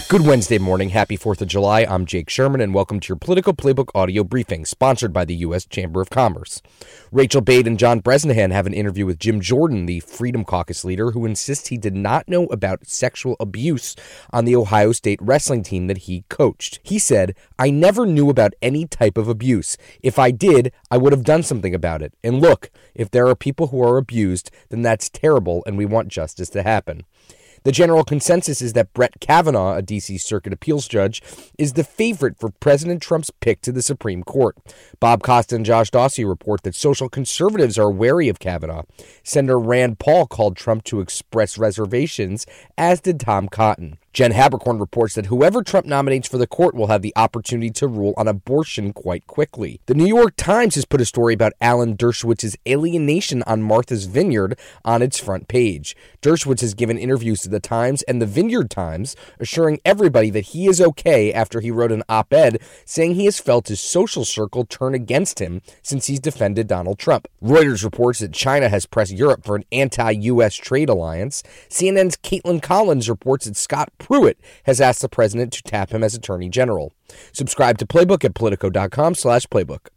Good Wednesday morning. Happy 4th of July. I'm Jake Sherman, and welcome to your Political Playbook audio briefing, sponsored by the U.S. Chamber of Commerce. Rachel Bade and John Bresnahan have an interview with Jim Jordan, the Freedom Caucus leader, who insists he did not know about sexual abuse on the Ohio State wrestling team that he coached. He said, "I never knew about any type of abuse. If I did, I would have done something about it. And look, if there are people who are abused, then that's terrible, and we want justice to happen." The general consensus is that Brett Kavanaugh, a D.C. Circuit Appeals judge, is the favorite for President Trump's pick to the Supreme Court. Bob Costa and Josh Dawsey report that social conservatives are wary of Kavanaugh. Senator Rand Paul called Trump to express reservations, as did Tom Cotton. Jen Haberkorn reports that whoever Trump nominates for the court will have the opportunity to rule on abortion quite quickly. The New York Times has put a story about Alan Dershowitz's alienation on Martha's Vineyard on its front page. Dershowitz has given interviews to the Times and the Vineyard Times, assuring everybody that he is okay after he wrote an op-ed saying he has felt his social circle turn against him since he's defended Donald Trump. Reuters reports that China has pressed Europe for an anti-U.S. trade alliance. CNN's Caitlin Collins reports that Scott Pruitt has asked the president to tap him as Attorney General. Subscribe to Playbook at Politico.com/Playbook.